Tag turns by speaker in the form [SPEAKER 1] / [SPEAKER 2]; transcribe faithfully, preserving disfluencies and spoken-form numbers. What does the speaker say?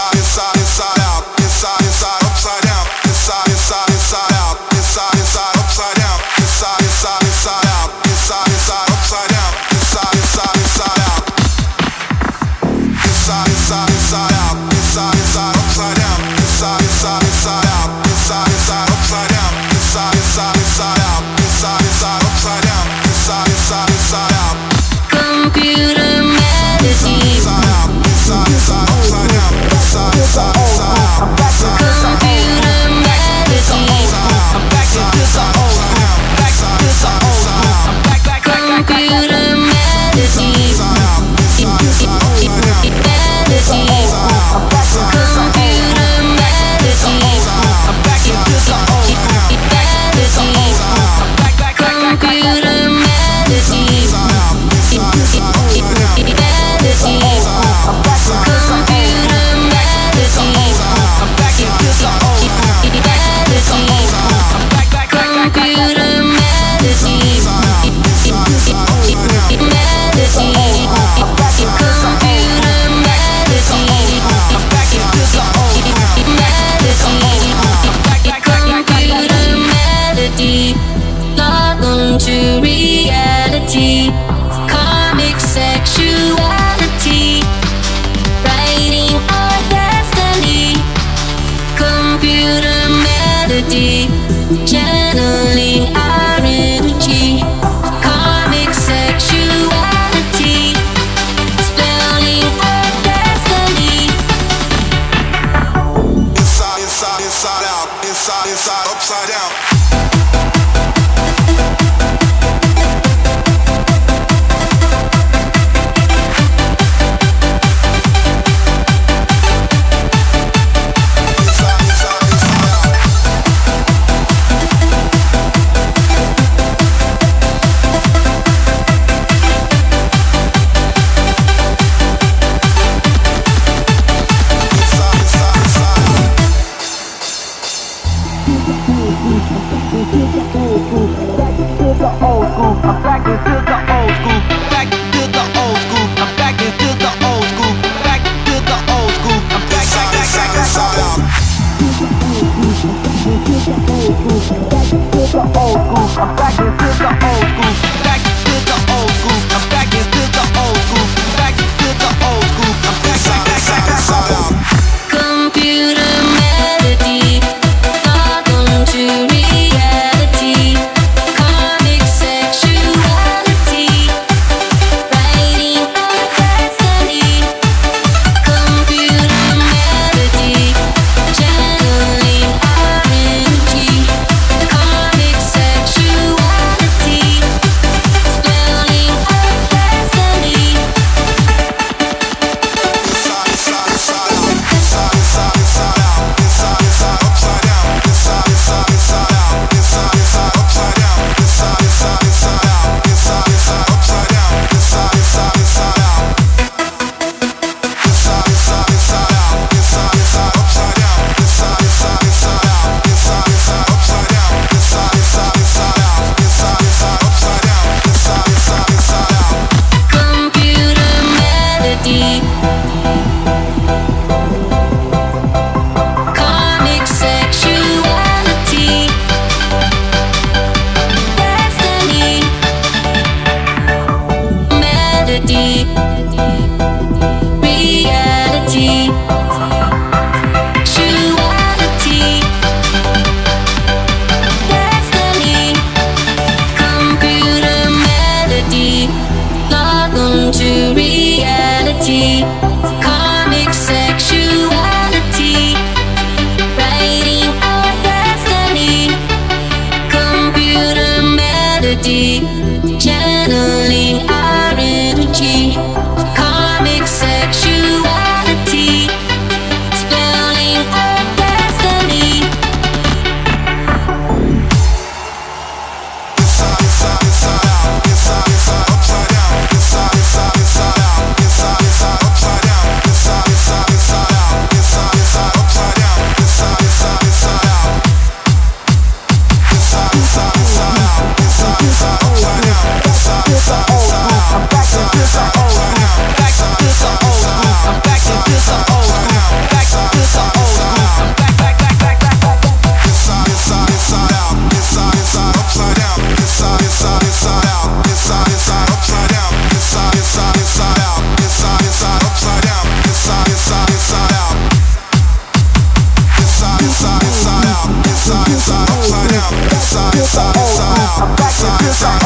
[SPEAKER 1] inside, inside, inside out, inside, inside, upside down, inside, inside, inside out, inside, inside, upside down, inside, inside, inside out, inside, inside, upside down, inside, inside, inside out, inside, inside, inside out, inside, inside, upside down, inside, inside, inside out, inside, inside, upside down, inside, inside, inside out, inside, inside, upside down, inside, inside, inside out.
[SPEAKER 2] Computer melody.
[SPEAKER 1] Inside out, inside, inside, upside down, inside, inside, inside out.
[SPEAKER 2] Computer melody.
[SPEAKER 3] I'm back into the old school. Back to the old school. I'm back, back, back, back, back.
[SPEAKER 2] Computer melody.
[SPEAKER 1] Inside out, inside, inside, upside down.
[SPEAKER 2] Melody. Computer melody.
[SPEAKER 3] I'm back into the old school.
[SPEAKER 2] Melody.
[SPEAKER 3] I'm back, back, back, back, back.
[SPEAKER 2] Computer melody.
[SPEAKER 1] Inside out, inside, inside, upside down.
[SPEAKER 2] Melody. Computer melody.
[SPEAKER 3] I'm back into the old school.
[SPEAKER 2] Melody.
[SPEAKER 3] I'm back, back, back, back, back.
[SPEAKER 2] Computer melody. Melody. Computer melody.
[SPEAKER 3] I'm back into the old school.
[SPEAKER 2] Melody. Computer melody. Log on to reality. Comic sexuality. Writing our destiny. Computer melody. Channeling our energy. Comic sexuality. Spelling our destiny.
[SPEAKER 1] Inside, inside, inside out, inside, inside, upside down. Inside, inside, inside out. Inside, inside, inside out.
[SPEAKER 3] I'm back into the old school. Back to the old school. I'm back into the old school. Back to the old school. I'm back, back,
[SPEAKER 1] Inside,
[SPEAKER 3] back,
[SPEAKER 1] inside,
[SPEAKER 3] back,
[SPEAKER 1] inside
[SPEAKER 3] back.
[SPEAKER 1] out.
[SPEAKER 3] I'm back into the old school. Back to the old school. I'm back into the old school. Back to the old school. I'm back,
[SPEAKER 1] Inside,
[SPEAKER 3] back, back,
[SPEAKER 1] inside,
[SPEAKER 3] back,
[SPEAKER 1] inside
[SPEAKER 3] back.
[SPEAKER 1] out.
[SPEAKER 2] Computer melody. Log on to reality. Comic sexuality. Writing our destiny. Computer melody. Channeling our energy. Comic sexuality.
[SPEAKER 3] I'm back into the